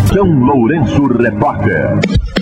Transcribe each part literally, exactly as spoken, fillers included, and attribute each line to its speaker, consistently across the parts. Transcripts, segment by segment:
Speaker 1: São Lourenço Repórter.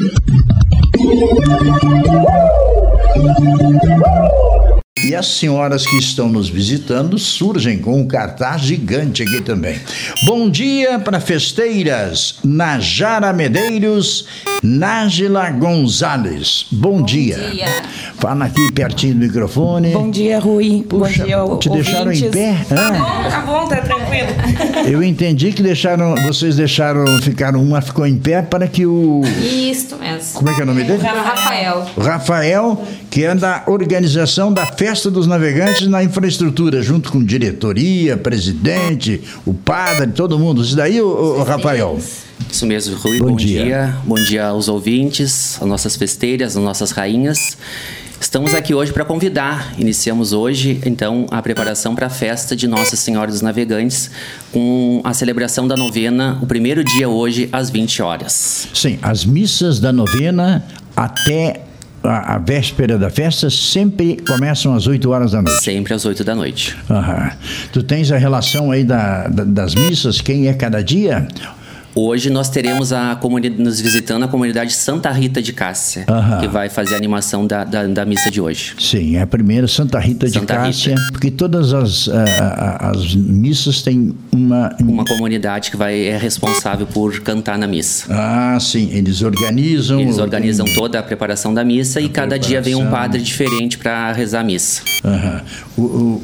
Speaker 2: E as senhoras que estão nos visitando surgem com um cartaz gigante aqui também. Bom dia para festeiras, Najara Medeiros, Nájila Gonzalez. Bom, Bom dia. dia. Fala aqui pertinho do microfone.
Speaker 3: Bom dia, Rui.
Speaker 2: Puxa,
Speaker 3: bom dia,
Speaker 2: te
Speaker 3: ouvintes.
Speaker 2: Deixaram em pé?
Speaker 3: Tá bom, tá bom, tá tranquilo.
Speaker 2: Eu entendi que deixaram, vocês deixaram, ficaram, uma ficou em pé para que o...
Speaker 4: Isso mesmo.
Speaker 2: Como é que é o nome dele?
Speaker 4: O Rafael.
Speaker 2: O Rafael, que é da organização da Festa dos Navegantes na infraestrutura, junto com diretoria, presidente, o padre, todo mundo. Isso daí, o, o Rafael?
Speaker 5: Isso mesmo, Rui.
Speaker 2: Bom,
Speaker 5: Bom
Speaker 2: dia.
Speaker 5: dia. Bom dia aos ouvintes, às nossas festeiras, às nossas rainhas. Estamos aqui hoje para convidar. Iniciamos hoje, então, a preparação para a festa de Nossa Senhora dos Navegantes, com a celebração da novena, o primeiro dia hoje, às vinte horas.
Speaker 2: Sim, as missas da novena até a, a véspera da festa sempre começam às oito horas da noite.
Speaker 5: Sempre às oito da noite.
Speaker 2: Aham. Tu tens a relação aí da, da, das missas, quem é cada dia?
Speaker 5: Hoje nós teremos a comunidade, nos visitando a comunidade Santa Rita de Cássia,
Speaker 2: Aham.
Speaker 5: que vai fazer a animação da, da, da missa de hoje.
Speaker 2: Sim, é a primeira Santa Rita
Speaker 5: Santa
Speaker 2: de Cássia,
Speaker 5: Rita.
Speaker 2: porque todas as, a, a, as missas têm uma...
Speaker 5: Uma comunidade que vai, é responsável por cantar na missa.
Speaker 2: Ah, sim, eles organizam...
Speaker 5: Eles organizam toda a preparação da missa e cada dia vem um
Speaker 2: preparação.
Speaker 5: padre diferente para rezar a missa.
Speaker 2: Aham. O, o,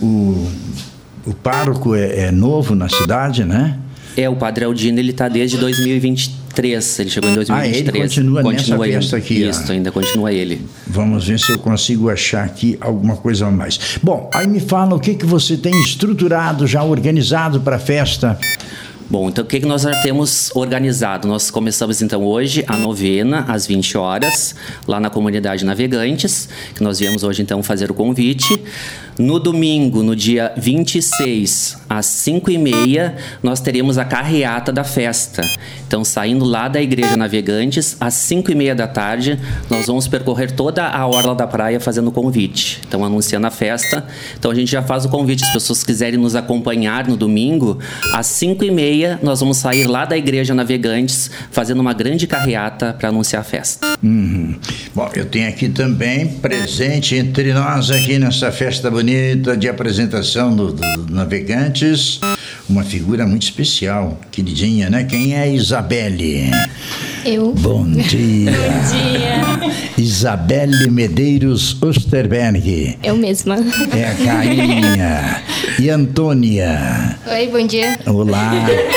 Speaker 2: o, o pároco é, é novo na cidade, né?
Speaker 5: É, o Padre Aldino, ele está desde dois mil e vinte e três, ele chegou em dois mil e vinte e três.
Speaker 2: Ah, ele continua,
Speaker 5: continua
Speaker 2: nessa festa aqui.
Speaker 5: Isso,
Speaker 2: ó.
Speaker 5: ainda continua ele.
Speaker 2: Vamos ver se eu consigo achar aqui alguma coisa a mais. Bom, aí me fala o que, que você tem estruturado, já organizado para a festa.
Speaker 5: Bom, então o que, que nós já temos organizado? Nós começamos então hoje a novena às vinte horas, lá na comunidade Navegantes, que nós viemos hoje então fazer o convite. No domingo, no dia vinte e seis, às cinco e meia, nós teremos a carreata da festa. Então, saindo lá da Igreja Navegantes, às cinco e meia da tarde, nós vamos percorrer toda a orla da praia fazendo o convite. Então, anunciando a festa. Então, a gente já faz o convite. As pessoas quiserem nos acompanhar no domingo, às cinco e meia, nós vamos sair lá da Igreja Navegantes, fazendo uma grande carreata para anunciar a festa.
Speaker 2: Uhum. Bom, eu tenho aqui também presente entre nós aqui nessa festa bonita de apresentação do, do, do Navegantes, uma figura muito especial, queridinha, né? Quem é Isabelle?
Speaker 4: Eu.
Speaker 2: Bom dia.
Speaker 4: Bom dia.
Speaker 2: Isabelle Medeiros Osterberg.
Speaker 4: Eu mesma.
Speaker 2: É a rainha. E Antônia.
Speaker 4: Oi, bom dia.
Speaker 2: Olá.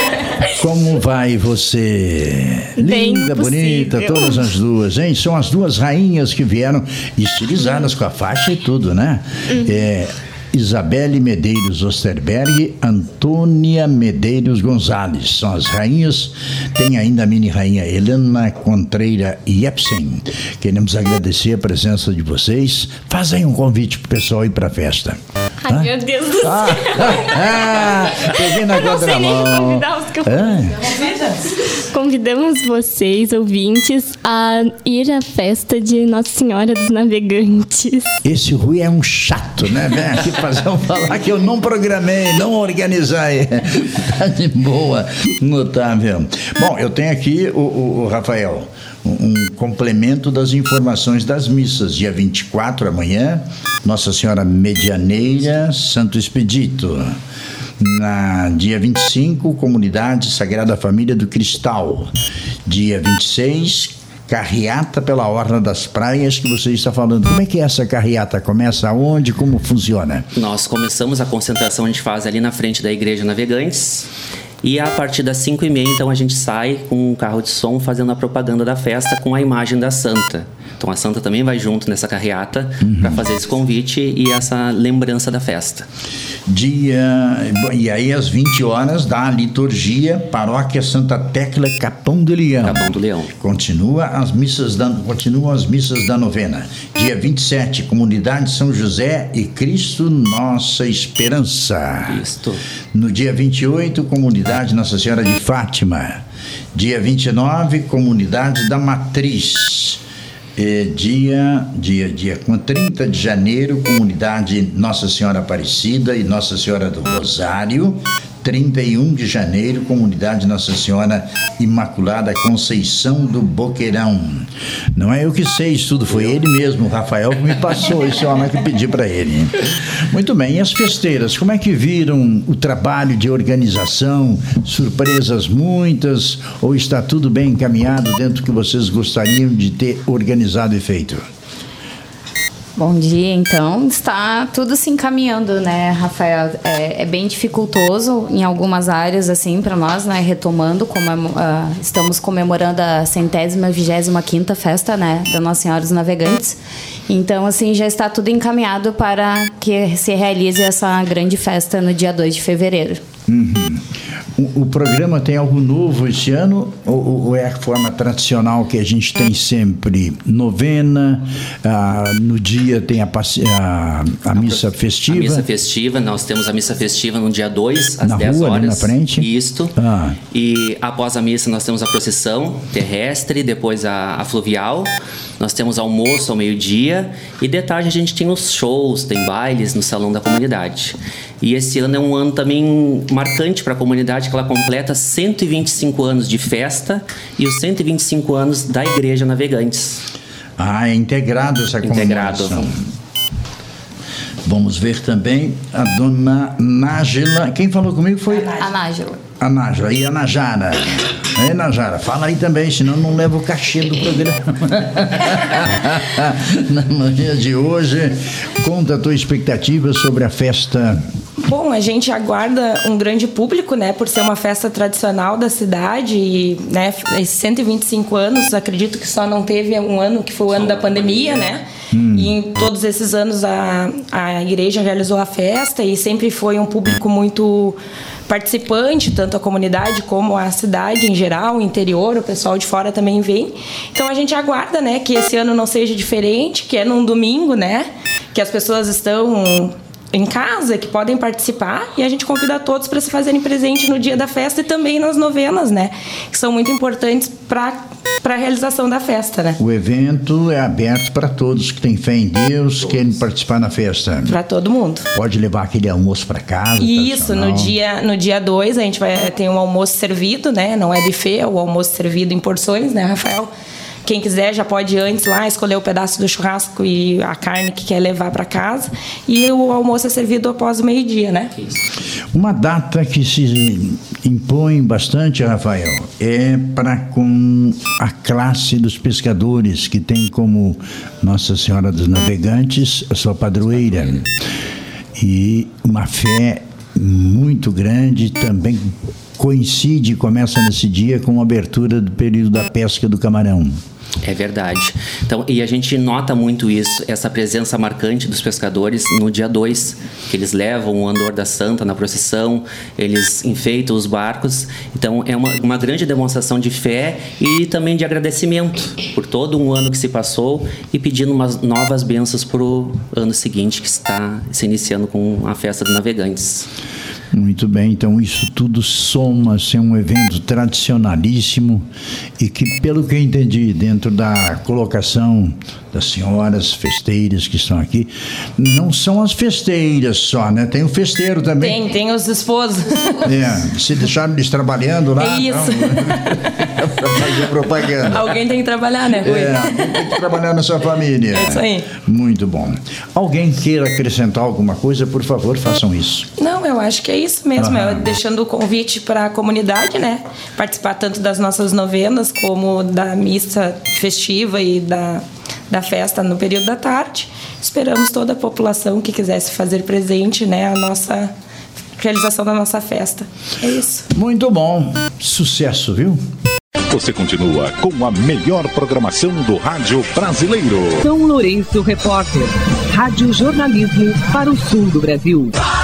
Speaker 2: Como vai você?
Speaker 4: Bem
Speaker 2: Linda, bonita,
Speaker 4: possível.
Speaker 2: todas as duas, hein? São as duas rainhas que vieram estilizadas com a faixa e tudo, né?
Speaker 4: Uhum.
Speaker 2: É, Isabelle Medeiros Osterberg, Antônia Medeiros Gonzalez. São as rainhas. Tem ainda a mini-rainha Helena Contreira Jepsen. Queremos agradecer a presença de vocês. Faz aí um convite pro pessoal ir pra festa.
Speaker 4: Ai,
Speaker 2: Hã?
Speaker 4: meu Deus do céu.
Speaker 2: Ah, ah, peguei na
Speaker 4: Eu não sei nem
Speaker 2: contramão.
Speaker 4: convidar os que eu
Speaker 2: Ah,
Speaker 6: Convidamos vocês, ouvintes, a ir à festa de Nossa Senhora dos Navegantes.
Speaker 2: esse Rui é um chato, né? Vem aqui fazer um falar que eu não programei, não organizei. Tá de boa, notável. Bom, eu tenho aqui o, o, o Rafael, um, um complemento das informações das missas. Dia vinte e quatro, amanhã, Nossa Senhora Medianeira, Santo Expedito. Na dia vinte e cinco, Comunidade Sagrada Família do Cristal. Dia vinte e seis, carreata pela Orla das Praias, que você está falando. Como é que é essa carreata? Começa aonde? Como funciona?
Speaker 5: Nós começamos a concentração, a gente faz ali na frente da Igreja Navegantes. E a partir das cinco e meia, então, a gente sai com um carro de som fazendo a propaganda da festa com a imagem da Santa. Então, a Santa também vai junto nessa carreata uhum. para fazer esse convite e essa lembrança da festa.
Speaker 2: Dia... E aí, às vinte horas, da liturgia, Paróquia Santa Tecla, Capão do Leão.
Speaker 5: Capão do Leão.
Speaker 2: Continua as missas da, continuam as missas da novena. Dia vinte e sete, Comunidade São José e Cristo Nossa Esperança.
Speaker 5: Isto.
Speaker 2: No dia vinte e oito, Comunidade Nossa Senhora de Fátima. Dia vinte e nove, Comunidade da Matriz. É, dia, dia, dia, com trinta de janeiro, Comunidade Nossa Senhora Aparecida e Nossa Senhora do Rosário. trinta e um de janeiro, Comunidade Nossa Senhora Imaculada Conceição do Boqueirão. Não é eu que sei isso tudo, foi ele mesmo, o Rafael, que me passou isso, é que eu pedi para ele. Muito bem, e as festeiras, como é que viram o trabalho de organização? Surpresas muitas, ou está tudo bem encaminhado dentro do que vocês gostariam de ter organizado e feito?
Speaker 4: Bom dia, então. Está tudo se encaminhando, né, Rafael? É, é bem dificultoso em algumas áreas, assim, para nós, né? Retomando, como uh, estamos comemorando a centésima, vigésima quinta festa, né, da Nossa Senhora dos Navegantes. Então, assim, já está tudo encaminhado para que se realize essa grande festa no dia dois de fevereiro.
Speaker 2: Uhum. O, o programa tem algo novo esse ano ou, ou é a forma tradicional que a gente tem sempre? Novena, ah, no dia tem a, a, a missa festiva?
Speaker 5: A missa festiva, nós temos a missa festiva no dia dois, às
Speaker 2: na
Speaker 5: dez
Speaker 2: rua,
Speaker 5: horas.
Speaker 2: Ali na frente?
Speaker 5: Isto.
Speaker 2: Ah.
Speaker 5: E após a missa nós temos a procissão terrestre, depois a, a fluvial. Nós temos almoço ao meio-dia e de tarde a gente tem os shows, tem bailes no Salão da Comunidade. E esse ano é um ano também marcante para a comunidade, que ela completa cento e vinte e cinco anos de festa e os cento e vinte e cinco anos da Igreja Navegantes.
Speaker 2: Ah, é integrado essa comemoração.
Speaker 5: Integrado.
Speaker 2: Vamos ver também a dona Nájila. Quem falou comigo foi?
Speaker 4: A Nájila.
Speaker 2: A Nájila e a Najara. É, Najara, fala aí também, senão não leva o cachê do programa. Na manhã de hoje, conta a tua expectativa sobre a festa.
Speaker 3: Bom, a gente aguarda um grande público, né, por ser uma festa tradicional da cidade e, né, esses cento e vinte e cinco anos, acredito que só não teve um ano que foi o ano da pandemia, né? Hum. E em todos esses anos a, a igreja realizou a festa e sempre foi um público muito participante, tanto a comunidade como a cidade em geral, o interior, o pessoal de fora também vem. Então a gente aguarda, né, que esse ano não seja diferente, que é num domingo, né, que as pessoas estão em casa, que podem participar, e a gente convida a todos para se fazerem presente no dia da festa e também nas novenas, né, que são muito importantes para para a realização da festa, né?
Speaker 2: O evento é aberto para todos que têm fé em Deus, todos. Querem participar na festa.
Speaker 3: Para todo mundo.
Speaker 2: Pode levar aquele almoço para casa.
Speaker 3: Isso, no dia no dia dois a gente vai ter um almoço servido, né? Não é buffet, é o almoço servido em porções, né, Rafael? Quem quiser já pode antes lá escolher o pedaço do churrasco e a carne que quer levar para casa. E o almoço é servido após o meio-dia, né?
Speaker 2: Uma data que se impõe bastante, Rafael, é para com a classe dos pescadores, que tem como Nossa Senhora dos Navegantes a sua padroeira. E uma fé muito grande também coincide e começa nesse dia com a abertura do período da pesca do camarão.
Speaker 5: É verdade. Então, e a gente nota muito isso, essa presença marcante dos pescadores no dia dois, que eles levam o andor da Santa na procissão, eles enfeitam os barcos. Então, é uma, uma grande demonstração de fé e também de agradecimento por todo um ano que se passou e pedindo umas novas bênçãos para o ano seguinte, que está se iniciando com a Festa dos Navegantes.
Speaker 2: Muito bem, então isso tudo soma-se a um evento tradicionalíssimo e que, pelo que eu entendi, dentro da colocação das senhoras festeiras que estão aqui, não são as festeiras só, né? Tem o festeiro também.
Speaker 3: Tem, tem os esposos.
Speaker 2: É, se deixaram eles trabalhando lá.
Speaker 3: É isso.
Speaker 2: Para fazer propaganda.
Speaker 3: Alguém tem que trabalhar, né, Rui?
Speaker 2: É, alguém tem que trabalhar na sua família.
Speaker 3: É isso aí.
Speaker 2: Muito bom. Alguém queira acrescentar alguma coisa, por favor, façam isso.
Speaker 3: Não, eu acho que é isso mesmo,
Speaker 2: Aham.
Speaker 3: é deixando o convite para a comunidade, né? Participar tanto das nossas novenas como da missa festiva e da, da festa no período da tarde. Esperamos toda a população que quisesse fazer presente, né, a nossa realização da nossa festa. É isso.
Speaker 2: Muito bom. Sucesso, viu?
Speaker 1: Você continua com a melhor programação do rádio brasileiro.
Speaker 7: São Lourenço Repórter. Rádio Jornalismo para o sul do Brasil.